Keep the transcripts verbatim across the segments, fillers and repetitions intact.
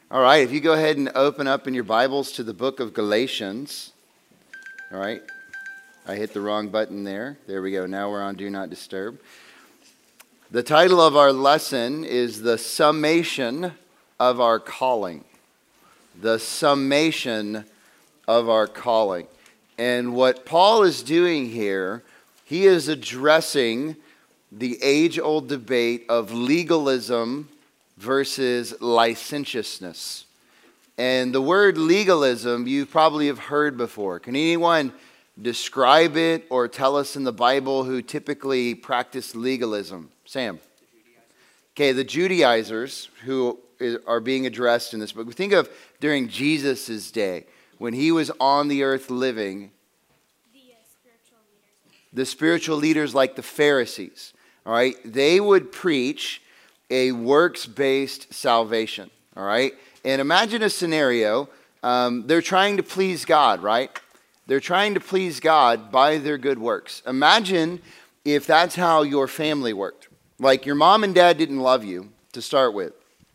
All right, if you go ahead and open up in your Bibles to the book of Galatians. All right, I hit the wrong button there. There we go. Now we're on Do Not Disturb. The title of our lesson is The Summation of Our Calling. The Summation of Our Calling. And what Paul is doing here, he is addressing the age-old debate of legalism versus licentiousness. And the word legalism you probably have heard before. Can anyone describe it or tell us in the Bible who typically practice legalism? Sam. Okay, the Judaizers who are being addressed in this book. We think of during Jesus' day when he was on the earth living. The uh, spiritual leaders. The spiritual leaders like the Pharisees. All right, they would preach a works-based salvation, all right? And imagine a scenario. Um, they're trying to please God, right? They're trying to please God by their good works. Imagine if that's how your family worked. Like your mom and dad didn't love you to start with.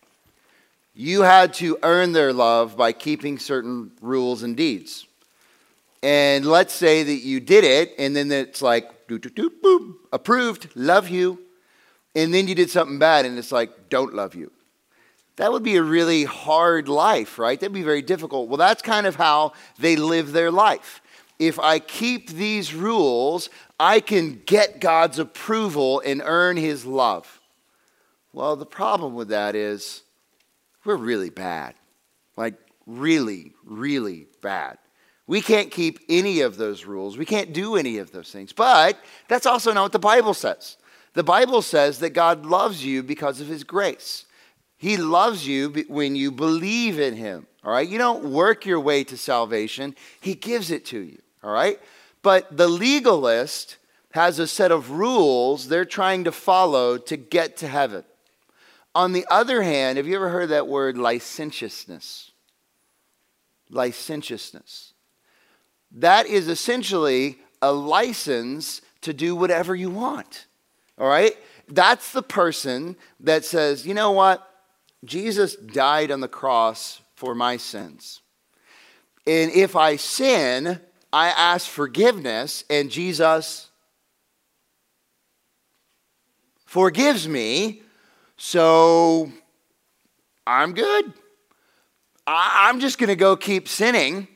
You had to earn their love by keeping certain rules and deeds. And let's say that you did it, and then it's like, doo, doo, doo, boom, approved, love you. And then you did something bad and it's like, don't love you. That would be a really hard life, right? That'd be very difficult. Well, that's kind of how they live their life. If I keep these rules, I can get God's approval and earn his love. Well, the problem with that is we're really bad. Like really, really bad. We can't keep any of those rules. We can't do any of those things. But that's also not what the Bible says. The Bible says that God loves you because of his grace. He loves you when you believe in him, all right? You don't work your way to salvation. He gives it to you, all right? But the legalist has a set of rules they're trying to follow to get to heaven. On the other hand, have you ever heard that word licentiousness? Licentiousness. That is essentially a license to do whatever you want. All right? That's the person that says, you know what? Jesus died on the cross for my sins. And if I sin, I ask forgiveness, and Jesus forgives me, so I'm good. I'm just going to go keep sinning.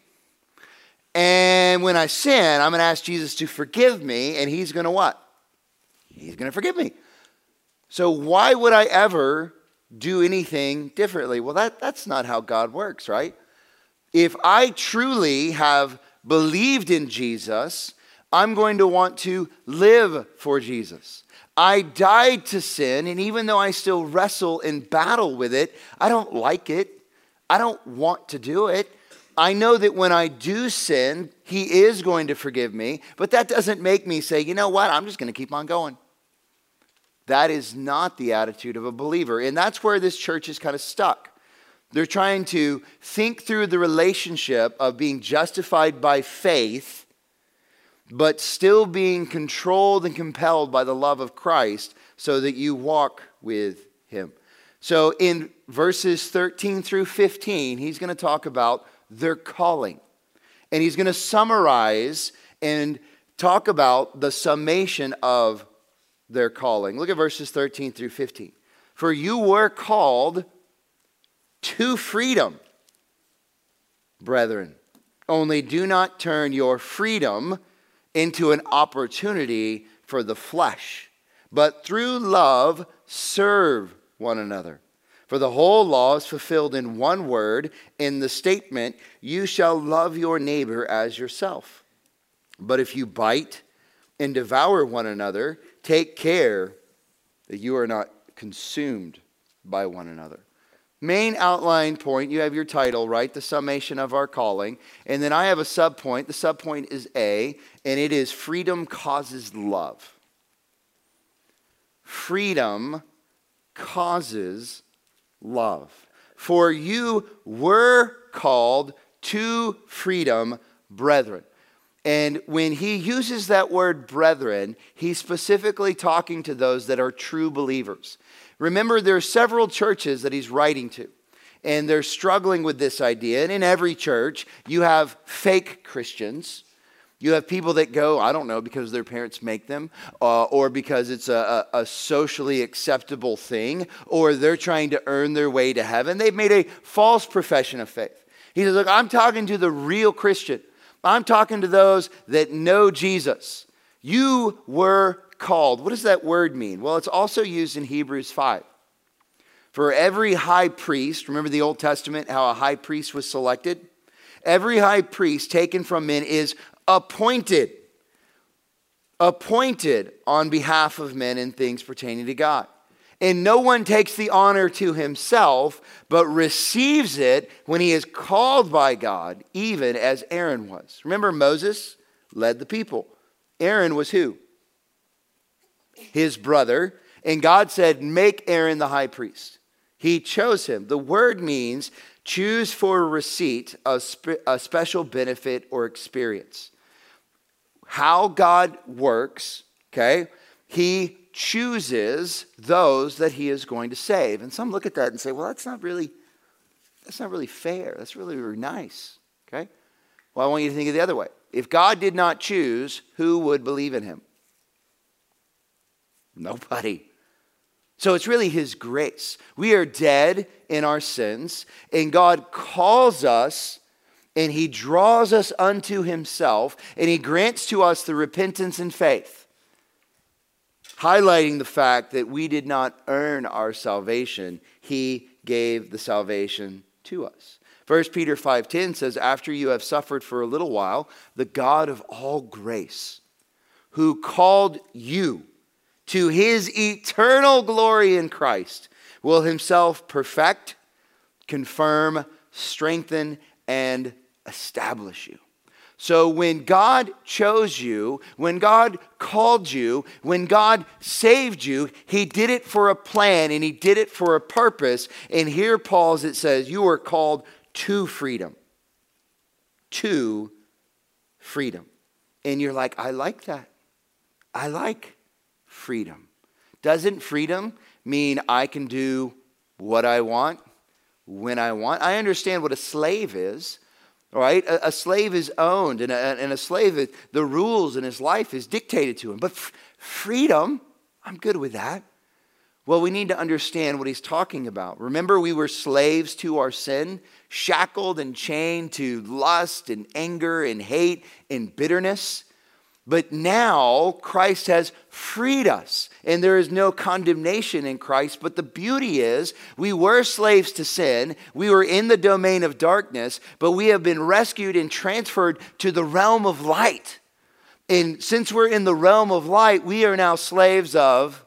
And when I sin, I'm going to ask Jesus to forgive me, and he's going to what? He's going to forgive me. So why would I ever do anything differently? Well, that, that's not how God works, right? If I truly have believed in Jesus, I'm going to want to live for Jesus. I died to sin, and even though I still wrestle and battle with it, I don't like it. I don't want to do it. I know that when I do sin, he is going to forgive me, but that doesn't make me say, you know what, I'm just going to keep on going. That is not the attitude of a believer. And that's where this church is kind of stuck. They're trying to think through the relationship of being justified by faith, but still being controlled and compelled by the love of Christ so that you walk with him. So in verses thirteen through fifteen, he's going to talk about their calling. And he's going to summarize and talk about the summation of their calling. Look at verses thirteen through fifteen. For you were called to freedom, brethren. Only do not turn your freedom into an opportunity for the flesh, but through love serve one another. For the whole law is fulfilled in one word, in the statement, you shall love your neighbor as yourself. But if you bite and devour one another, take care that you are not consumed by one another. Main outline point, you have your title, right? The summation of our calling. And then I have a subpoint. The subpoint is A, and it is freedom causes love. Freedom causes love. For you were called to freedom, brethren. And when he uses that word brethren, he's specifically talking to those that are true believers. Remember, there are several churches that he's writing to. and they're struggling with this idea. And in every church, you have fake Christians. You have people that go, I don't know, because their parents make them, uh, or because it's a, a, a socially acceptable thing, or they're trying to earn their way to heaven. They've made a false profession of faith. He says, look, I'm talking to the real Christian. I'm talking to those that know Jesus. You were called. What does that word mean? Well, it's also used in Hebrews five. For every high priest, remember the Old Testament, how a high priest was selected? Every high priest taken from men is appointed. Appointed on behalf of men in things pertaining to God. And no one takes the honor to himself, but receives it when he is called by God, even as Aaron was. Remember, Moses led the people. Aaron was who? His brother. And God said, make Aaron the high priest. He chose him. The word means choose for receipt a, spe- a special benefit or experience. How God works, okay, he chooses those that he is going to save. And some look at that and say, well, that's not really, that's not really fair. That's really, really nice, okay? Well, I want you to think of it the other way. If God did not choose, who would believe in him? Nobody. So it's really his grace. We are dead in our sins, and God calls us, and he draws us unto himself, and he grants to us the repentance and faith, highlighting the fact that we did not earn our salvation. He gave the salvation to us. First Peter five ten says, after you have suffered for a little while, the God of all grace, who called you to his eternal glory in Christ, will himself perfect, confirm, strengthen, and establish you. So when God chose you, when God called you, when God saved you, he did it for a plan and he did it for a purpose. And here, Paul's, it says, you are called to freedom. To freedom. And you're like, I like that. I like freedom. Doesn't freedom mean I can do what I want, when I want? I understand what a slave is, right? A, a slave is owned, and a, and a slave, the rules in his life is dictated to him. But f- freedom, I'm good with that. Well, we need to understand what he's talking about. Remember, we were slaves to our sin, shackled and chained to lust and anger and hate and bitterness. But now Christ has freed us, and there is no condemnation in Christ. But the beauty is, we were slaves to sin. We were in the domain of darkness, but we have been rescued and transferred to the realm of light. And since we're in the realm of light, we are now slaves of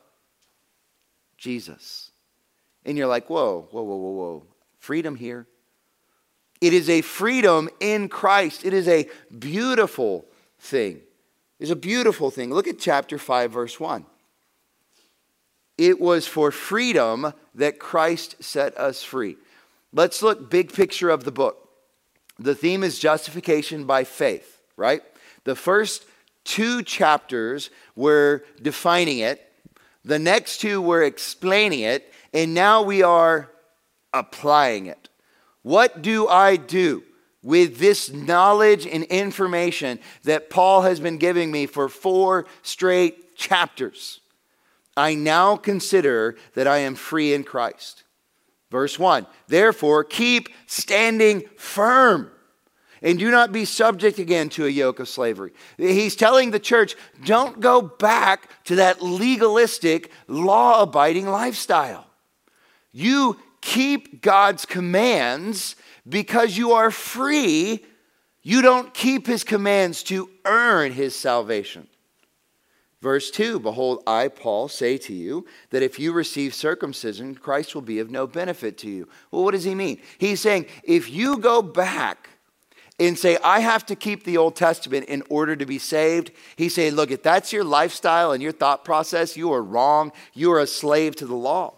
Jesus. And you're like, whoa, whoa, whoa, whoa, whoa. Freedom here. It is a freedom in Christ. It is a beautiful thing. It's a beautiful thing. Look at chapter five, verse one. It was for freedom that Christ set us free. Let's look big picture of the book. The theme is justification by faith, right? The first two chapters were defining it. The next two were explaining it. And now we are applying it. What do I do with this knowledge and information that Paul has been giving me for four straight chapters? I now consider that I am free in Christ. Verse one, therefore keep standing firm and do not be subject again to a yoke of slavery. He's telling the church, don't go back to that legalistic, law-abiding lifestyle. You keep God's commands because you are free. You don't keep his commands to earn his salvation. Verse two, behold, I, Paul, say to you that if you receive circumcision, Christ will be of no benefit to you. Well, what does he mean? He's saying, if you go back and say, I have to keep the Old Testament in order to be saved, he's saying, look, if that's your lifestyle and your thought process, you are wrong. You are a slave to the law.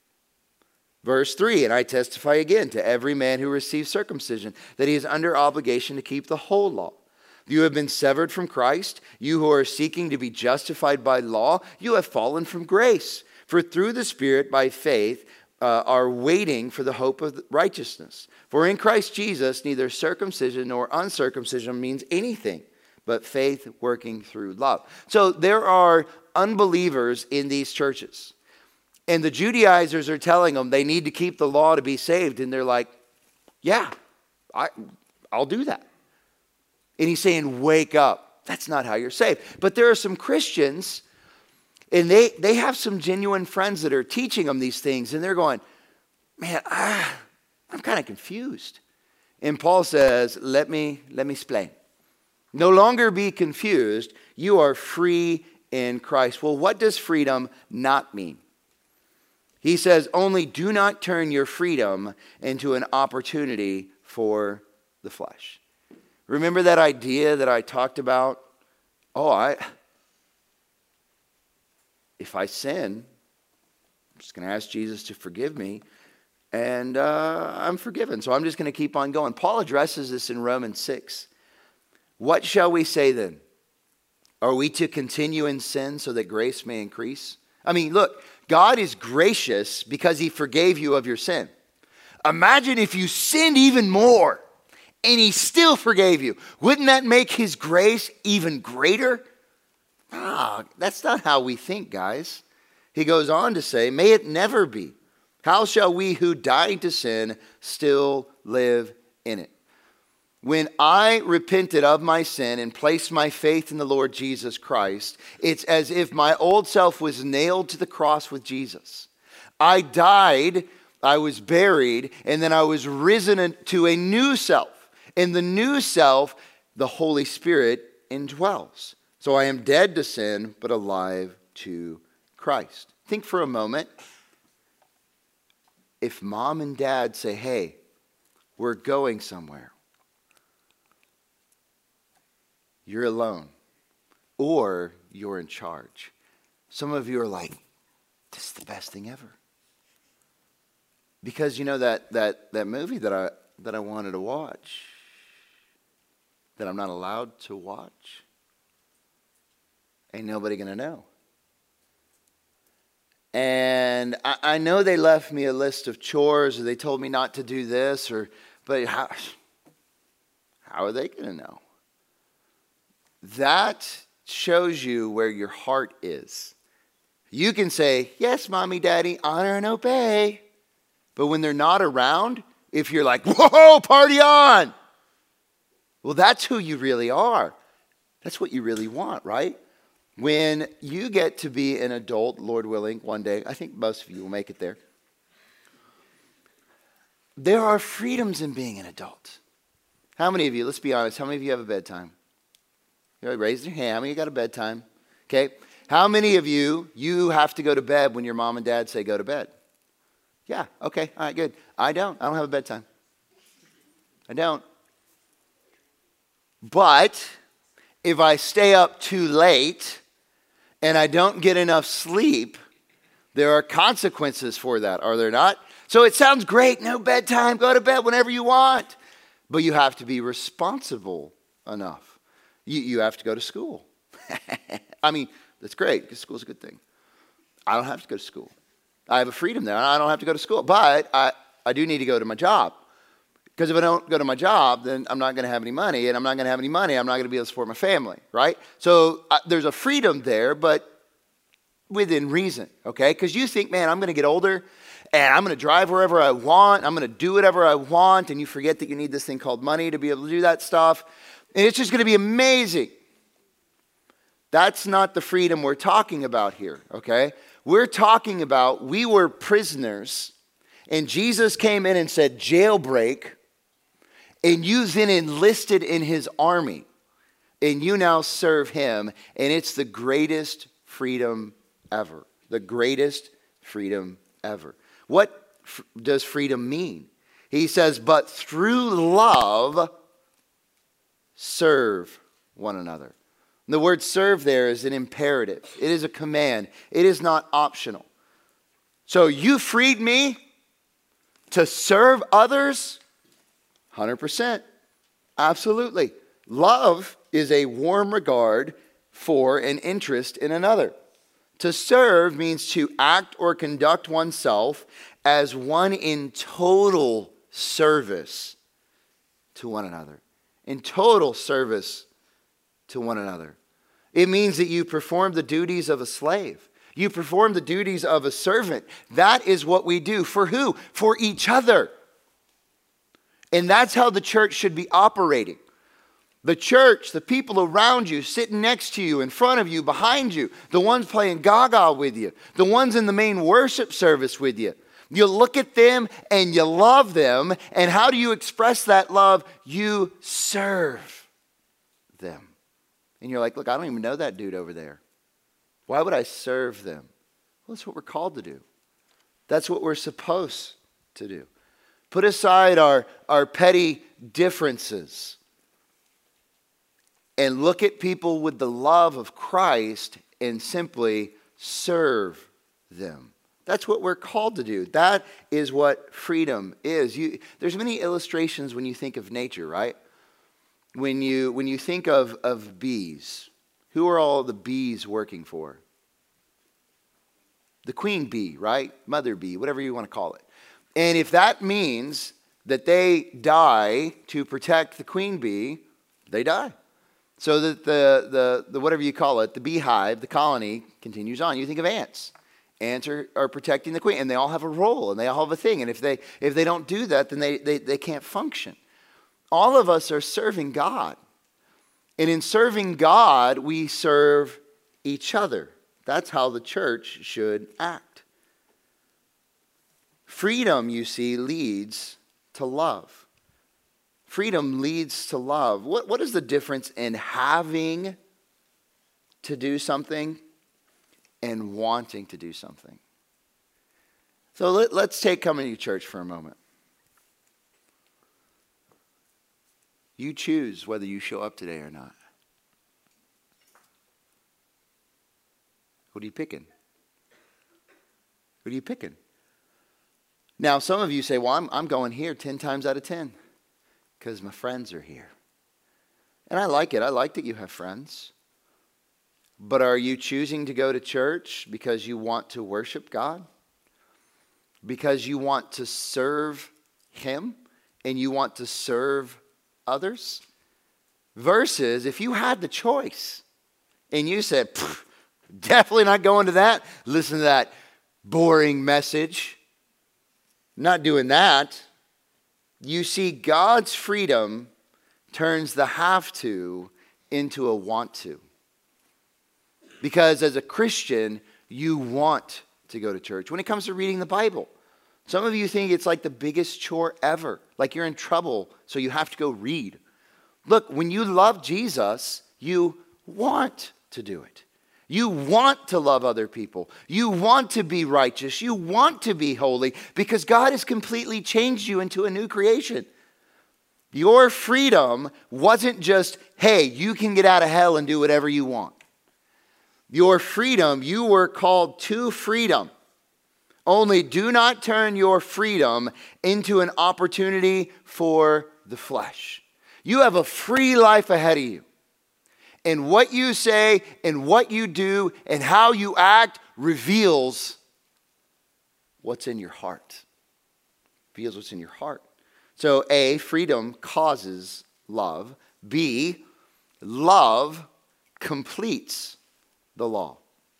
Verse three, and I testify again to every man who receives circumcision that he is under obligation to keep the whole law. You have been severed from Christ. You who are seeking to be justified by law, you have fallen from grace. For through the Spirit, by faith, uh, are waiting for the hope of righteousness. For in Christ Jesus, neither circumcision nor uncircumcision means anything, but faith working through love. So there are unbelievers in these churches. And the Judaizers are telling them they need to keep the law to be saved. And they're like, yeah, I, I'll do that. And he's saying, wake up. That's not how you're saved. But there are some Christians, and they, they have some genuine friends that are teaching them these things. And they're going, man, ah, I'm kind of confused. And Paul says, let me, let me explain. No longer be confused. You are free in Christ. Well, what does freedom not mean? He says, only do not turn your freedom into an opportunity for the flesh. Remember that idea that I talked about? Oh, I, if I sin, I'm just going to ask Jesus to forgive me, and uh, I'm forgiven. So I'm just going to keep on going. Paul addresses this in Romans six. What shall we say then? Are we to continue in sin so that grace may increase? I mean, look, God is gracious because he forgave you of your sin. Imagine if you sinned even more and he still forgave you. Wouldn't that make his grace even greater? Ah, that's not how we think, guys. He goes on to say, may it never be. How shall we who died to sin still live in it? When I repented of my sin and placed my faith in the Lord Jesus Christ, it's as if my old self was nailed to the cross with Jesus. I died, I was buried, and then I was risen to a new self. In the new self, the Holy Spirit indwells. So I am dead to sin, but alive to Christ. Think for a moment. If mom and dad say, hey, we're going somewhere. You're alone, or you're in charge. Some of you are like, this is the best thing ever. Because you know that that that movie that I that I wanted to watch, that I'm not allowed to watch, ain't nobody gonna know. And I, I know they left me a list of chores, or they told me not to do this, or but how how are they gonna know? That shows you where your heart is. You can say, yes, mommy, daddy, honor and obey. But when they're not around, if you're like, whoa, party on. Well, that's who you really are. That's what you really want, right? When you get to be an adult, Lord willing, one day, I think most of you will make it there. There are freedoms in being an adult. How many of you, let's be honest, how many of you have a bedtime? Raise your hand. How many of you got a bedtime? Okay. How many of you, you have to go to bed when your mom and dad say go to bed? Yeah. Okay. All right, good. I don't. I don't have a bedtime. I don't. But if I stay up too late and I don't get enough sleep, there are consequences for that, are there not? So it sounds great. No bedtime. Go to bed whenever you want. But you have to be responsible enough. You, you have to go to school. I mean, that's great because school's a good thing. I don't have to go to school. I have a freedom there. I don't have to go to school. But I, I do need to go to my job. Because if I don't go to my job, then I'm not going to have any money. And I'm not going to have any money. I'm not going to be able to support my family, right? So uh, there's a freedom there, but within reason, okay? Because you think, man, I'm going to get older and I'm going to drive wherever I want. I'm going to do whatever I want. And you forget that you need this thing called money to be able to do that stuff. And it's just going to be amazing. That's not the freedom we're talking about here, okay? We're talking about we were prisoners, and Jesus came in and said, jailbreak, and you then enlisted in his army, and you now serve him, and it's the greatest freedom ever. The greatest freedom ever. What f- does freedom mean? He says, but through love, serve one another. The word serve there is an imperative. It is a command. It is not optional. So you freed me to serve others? one hundred percent. Absolutely. Love is a warm regard for an interest in another. To serve means to act or conduct oneself as one in total service to one another. In total service to one another. It means that you perform the duties of a slave. You perform the duties of a servant. That is what we do. For who? For each other. And that's how the church should be operating. The church, the people around you, sitting next to you, in front of you, behind you, the ones playing gaga with you, the ones in the main worship service with you. You look at them and you love them. And how do you express that love? You serve them. And you're like, look, I don't even know that dude over there. Why would I serve them? Well, that's what we're called to do. That's what we're supposed to do. Put aside our, our petty differences and look at people with the love of Christ and simply serve them. That's what we're called to do. That is what freedom is. You, there's many illustrations when you think of nature, right? When you, when you think of, of bees, who are all the bees working for? The queen bee, right? Mother bee, whatever you want to call it. And if that means that they die to protect the queen bee, they die. So that the, the, the whatever you call it, the beehive, the colony continues on. You think of ants. Ants are, are protecting the queen, and they all have a role, and they all have a thing. And if they if they don't do that, then they, they, they can't function. All of us are serving God. And in serving God, we serve each other. That's how the church should act. Freedom, you see, leads to love. Freedom leads to love. What, what is the difference in having to do something and wanting to do something? So let, let's take coming to church for a moment. You choose whether you show up today or not. What are you picking? What are you picking? Now, some of you say, well, I'm, I'm going here ten times out of ten because my friends are here. And I like it. I like that you have friends. But are you choosing to go to church because you want to worship God? Because you want to serve Him and you want to serve others? Versus if you had the choice and you said, definitely not going to that. Listen to that boring message. Not doing that. You see, God's freedom turns the have to into a want to. Because as a Christian, you want to go to church. When it comes to reading the Bible, some of you think it's like the biggest chore ever. Like you're in trouble, so you have to go read. Look, when you love Jesus, you want to do it. You want to love other people. You want to be righteous. You want to be holy because God has completely changed you into a new creation. Your freedom wasn't just, hey, you can get out of hell and do whatever you want. Your freedom, you were called to freedom. Only do not turn your freedom into an opportunity for the flesh. You have a free life ahead of you. And what you say and what you do and how you act reveals what's in your heart. Reveals what's in your heart. So A, freedom causes love. B, love completes the law.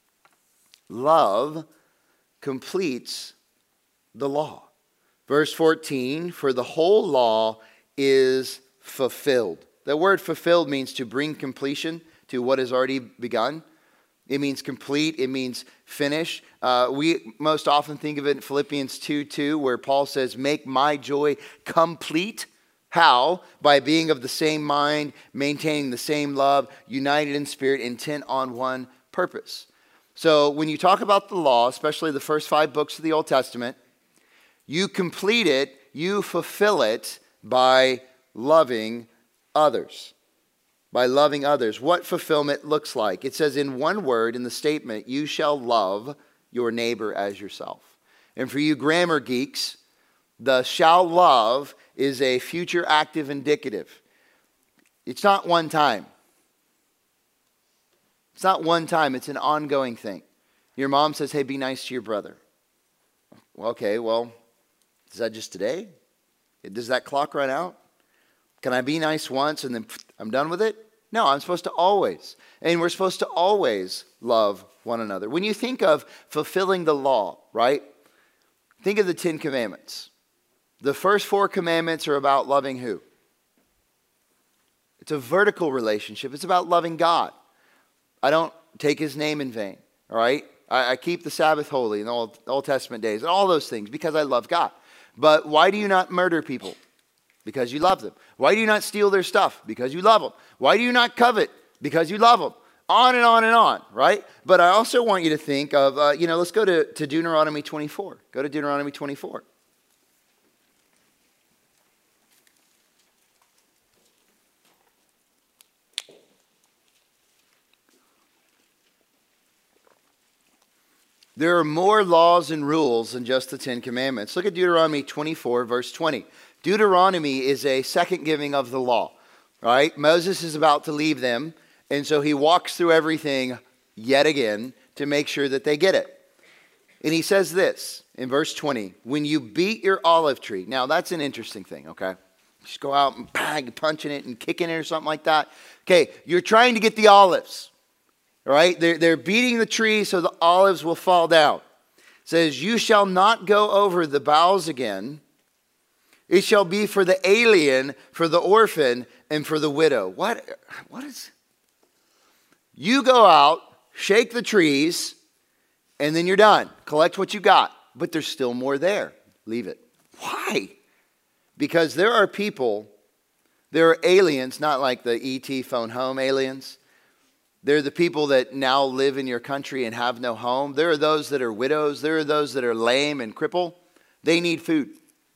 Love completes the law. Verse fourteen, for the whole law is fulfilled. The word fulfilled means to bring completion to what has already begun. It means complete. It means finish. Uh, we most often think of it in Philippians two two, where Paul says, make my joy complete. How? By being of the same mind, maintaining the same love, united in spirit, intent on one purpose. So when you talk about the law, especially the first five books of the Old Testament, you complete it, you fulfill it by loving others. By loving others. What fulfillment looks like. It says in one word in the statement, you shall love your neighbor as yourself. And for you grammar geeks, the shall love is a future active indicative. It's not one time. It's not one time. It's an ongoing thing. Your mom says, hey, be nice to your brother. Well, okay, well, Is that just today? Does that clock run out? Can I be nice once and then I'm done with it? No, I'm supposed to always. And we're supposed to always love one another. When you think of fulfilling the law, right? Think of the Ten Commandments. The first four commandments are about loving who? It's a vertical relationship. It's about loving God. I don't take his name in vain, all right? I, I keep the Sabbath holy in the Old, Old Testament days and all those things because I love God. But why do you not murder people? Because you love them. Why do you not steal their stuff? Because you love them. Why do you not covet? Because you love them. On and on and on, right? But I also want you to think of, uh, you know, let's go to, to Deuteronomy twenty-four. Go to Deuteronomy twenty-four. There are more laws and rules than just the Ten Commandments. Look at Deuteronomy twenty-four, verse twenty. Deuteronomy is a second giving of the law, right? Moses is about to leave them, and so he walks through everything yet again to make sure that they get it. And he says this in verse twenty, when you beat your olive tree. Now, that's an interesting thing, okay? Just go out and bang, punching it and kicking it or something like that. Okay, you're trying to get the olives. All right, they're, they're beating the tree so the olives will fall down. It says, you shall not go over the boughs again. It shall be for the alien, for the orphan, and for the widow. What? What is? You go out, shake the trees, and then you're done. Collect what you got. But there's still more there. Leave it. Why? Because there are people, there are aliens, not like the E T phone home aliens. They're the people that now live in your country and have no home. There are those that are widows. There are those that are lame and crippled. They need food.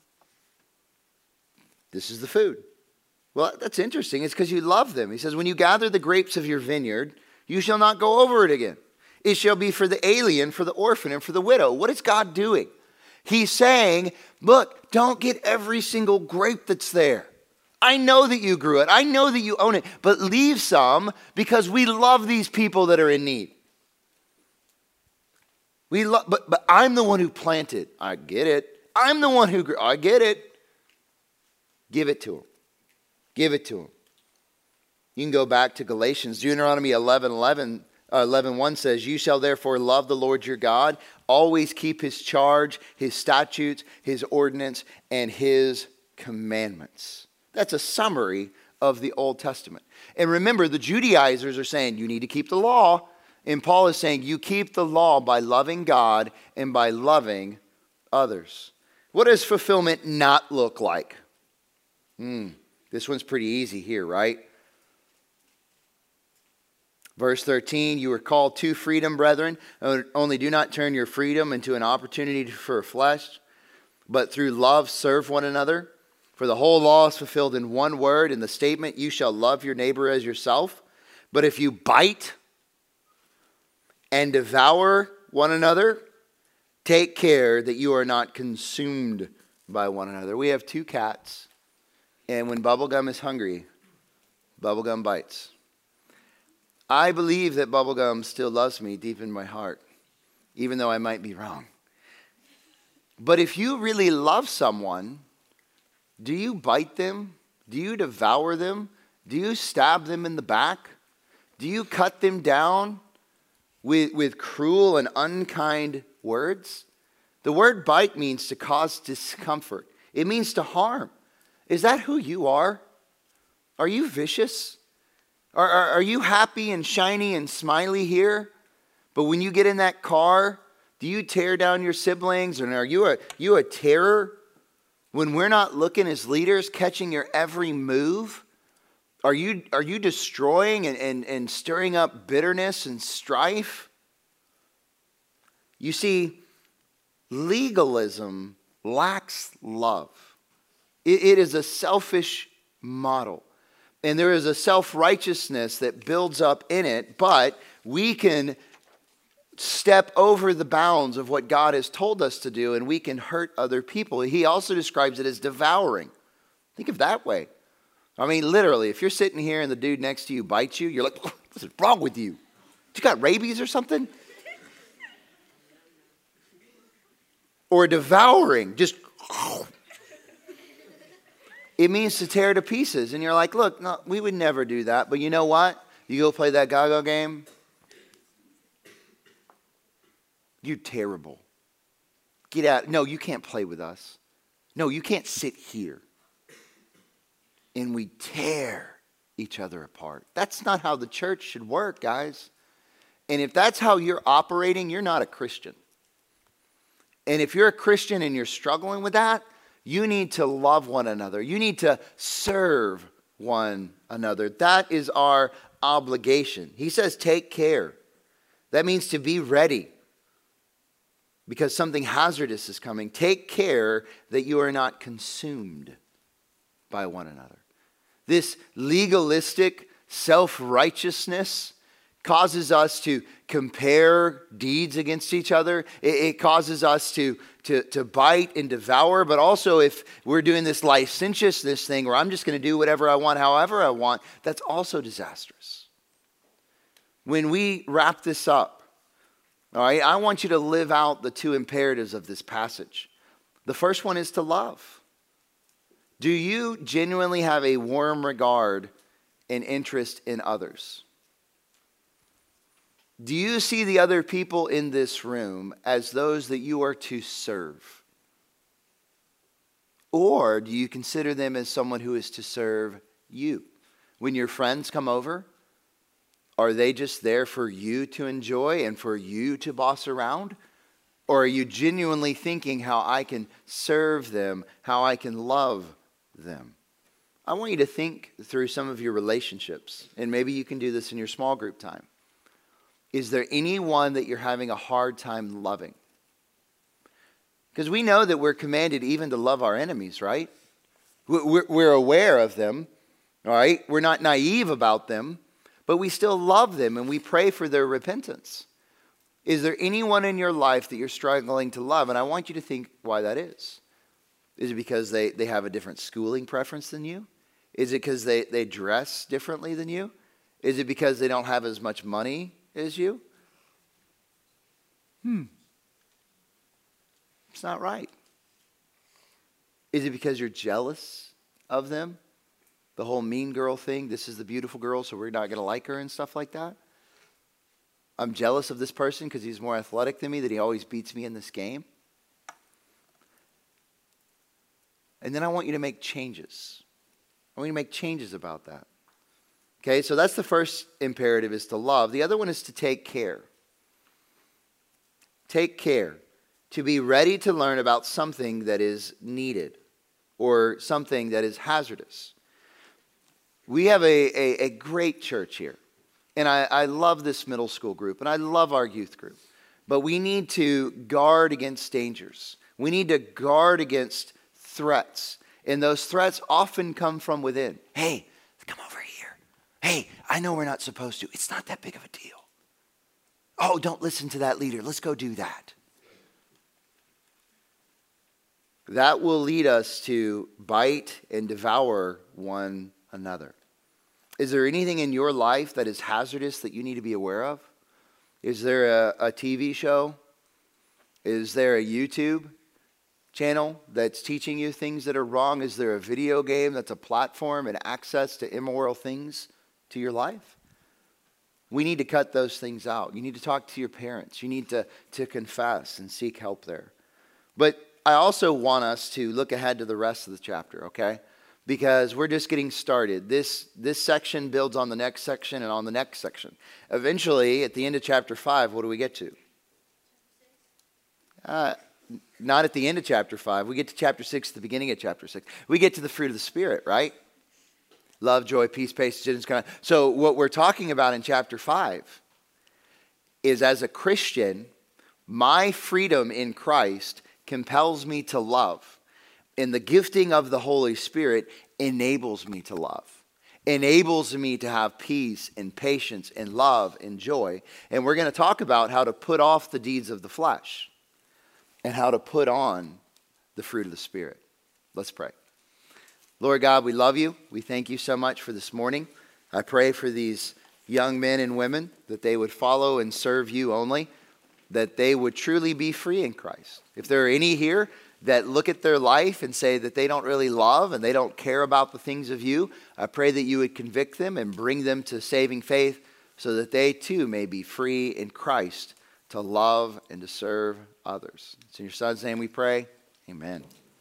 This is the food. Well, that's interesting. It's because you love them. He says, when you gather the grapes of your vineyard, you shall not go over it again. It shall be for the alien, for the orphan, and for the widow. What is God doing? He's saying, look, don't get every single grape that's there. I know that you grew it. I know that you own it. But leave some because we love these people that are in need. We love, but, but I'm the one who planted. I get it. I'm the one who grew. I get it. Give it to them. Give it to them. You can go back to Galatians. Deuteronomy eleven eleven, uh, eleven one says, you shall therefore love the Lord your God. Always keep his charge, his statutes, his ordinance, and his commandments. That's a summary of the Old Testament. And remember, the Judaizers are saying you need to keep the law. And Paul is saying you keep the law by loving God and by loving others. What does fulfillment not look like? Hmm, this one's pretty easy here, right? Verse thirteen, you were called to freedom, brethren. Only do not turn your freedom into an opportunity for flesh, but through love serve one another. For the whole law is fulfilled in one word, in the statement, you shall love your neighbor as yourself. But if you bite and devour one another, take care that you are not consumed by one another. We have two cats, and when Bubblegum is hungry, Bubblegum bites. I believe that Bubblegum still loves me deep in my heart, even though I might be wrong. But if you really love someone, do you bite them? Do you devour them? Do you stab them in the back? Do you cut them down with, with cruel and unkind words? The word bite means to cause discomfort. It means to harm. Is that who you are? Are you vicious? Are, are, are you happy and shiny and smiley here? But when you get in that car, do you tear down your siblings? Or are you a, you a terror? When we're not looking as leaders, catching your every move, are you, are you destroying and, and, and stirring up bitterness and strife? You see, legalism lacks love. It, it is a selfish model. And there is a self-righteousness that builds up in it, but we can step over the bounds of what God has told us to do, and we can hurt other people. He also describes it as devouring. Think of that way. I mean, literally, if you're sitting here and the dude next to you bites you, you're like, what's wrong with you? You got rabies or something? Or devouring, just It means to tear to pieces. And you're like, look, no, we would never do that. But you know what? You go play that Gaga game. You're terrible. Get out. No, you can't play with us. No, you can't sit here. And we tear each other apart. That's not how the church should work, guys. And if that's how you're operating, you're not a Christian. And if you're a Christian and you're struggling with that, you need to love one another. You need to serve one another. That is our obligation. He says, take care. That means to be ready because something hazardous is coming. Take care that you are not consumed by one another. This legalistic self-righteousness causes us to compare deeds against each other. It, it causes us to, to, to bite and devour. But also if we're doing this licentiousness thing where I'm just going to do whatever I want, however I want, that's also disastrous. When we wrap this up, all right, I want you to live out the two imperatives of this passage. The first one is to love. Do you genuinely have a warm regard and interest in others? Do you see the other people in this room as those that you are to serve? Or do you consider them as someone who is to serve you? When your friends come over, are they just there for you to enjoy and for you to boss around? Or are you genuinely thinking how I can serve them, how I can love them? I want you to think through some of your relationships, and maybe you can do this in your small group time. Is there anyone that you're having a hard time loving? Because we know that we're commanded even to love our enemies, right? We're aware of them, all right? We're not naive about them, but we still love them and we pray for their repentance. Is there anyone in your life that you're struggling to love? And I want you to think why that is. Is it because they, they have a different schooling preference than you? Is it because they, they dress differently than you? Is it because they don't have as much money as you? Hmm. It's not right. Is it because you're jealous of them? The whole mean girl thing, this is the beautiful girl, so we're not going to like her and stuff like that? I'm jealous of this person because he's more athletic than me, that he always beats me in this game. And then I want you to make changes. I want you to make changes about that. Okay, so that's the first imperative, is to love. The other one is to take care. Take care. To be ready to learn about something that is needed or something that is hazardous. We have a, a, a great church here. And I, I love this middle school group. And I love our youth group. But we need to guard against dangers. We need to guard against threats. And those threats often come from within. Hey, come over here. Hey, I know we're not supposed to. It's not that big of a deal. Oh, don't listen to that leader. Let's go do that. That will lead us to bite and devour one another. Is there anything in your life that is hazardous that you need to be aware of? Is there a, a T V show? Is there a YouTube channel that's teaching you things that are wrong? Is there a video game that's a platform and access to immoral things to your life? We need to cut those things out. You need to talk to your parents. You need to, to confess and seek help there. But I also want us to look ahead to the rest of the chapter, okay? Because we're just getting started. This, this section builds on the next section and on the next section. Eventually, at the end of chapter five, what do we get to? Uh, not at the end of chapter five. We get to chapter six at the beginning of chapter six. We get to the fruit of the Spirit, right? Love, joy, peace, patience, gentleness, kindness. So what we're talking about in chapter five is, as a Christian, my freedom in Christ compels me to love. And the gifting of the Holy Spirit enables me to love. Enables me to have peace and patience and love and joy. And we're going to talk about how to put off the deeds of the flesh and how to put on the fruit of the Spirit. Let's pray. Lord God, we love you. We thank you so much for this morning. I pray for these young men and women that they would follow and serve you only, that they would truly be free in Christ. If there are any here that look at their life and say that they don't really love and they don't care about the things of you. I pray that you would convict them and bring them to saving faith so that they too may be free in Christ to love and to serve others. It's in your Son's name we pray. Amen.